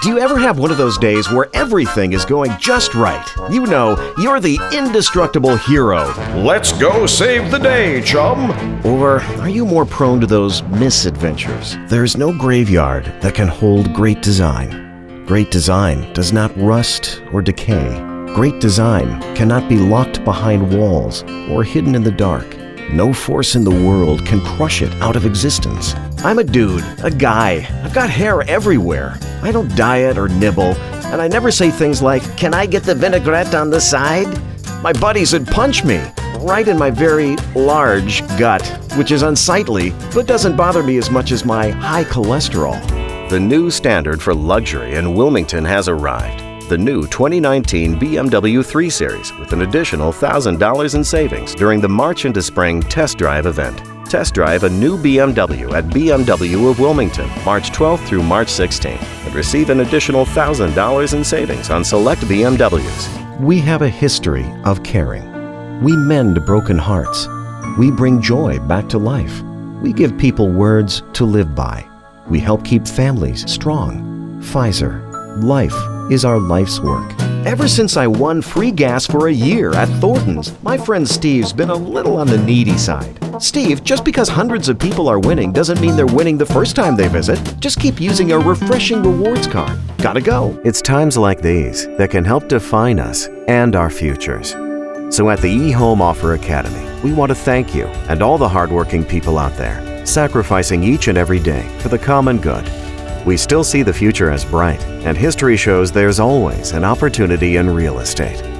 Do you ever have one of those days where everything is going just right? You know, you're the indestructible hero. Let's go save the day, chum! Or are you more prone to those misadventures? There's no graveyard that can hold great design. Great design does not rust or decay. Great design cannot be locked behind walls or hidden in the dark. No force in the world can crush it out of existence. I'm a dude, a guy. I've got hair everywhere. I don't diet or nibble, and I never say things like, "Can I get the vinaigrette on the side?" My buddies would punch me right in my very large gut, which is unsightly, but doesn't bother me as much as my high cholesterol. The new standard for luxury in Wilmington has arrived. The new 2019 BMW 3 Series with an additional $1,000 in savings during the March into Spring Test Drive event. Test drive a new BMW at BMW of Wilmington, March 12th through March 16th, and receive an additional $1,000 in savings on select BMWs. We have a history of caring. We mend broken hearts. We bring joy back to life. We give people words to live by. We help keep families strong. Pfizer. Life is our life's work. Ever since I won free gas for a year at Thornton's, my friend Steve's been a little on the needy side. Steve, just because hundreds of people are winning doesn't mean they're winning the first time they visit. Just keep using a refreshing rewards card. Gotta go. It's times like these that can help define us and our futures. So at the eHome Offer Academy, we want to thank you and all the hardworking people out there, sacrificing each and every day for the common good. We still see the future as bright, and history shows there's always an opportunity in real estate.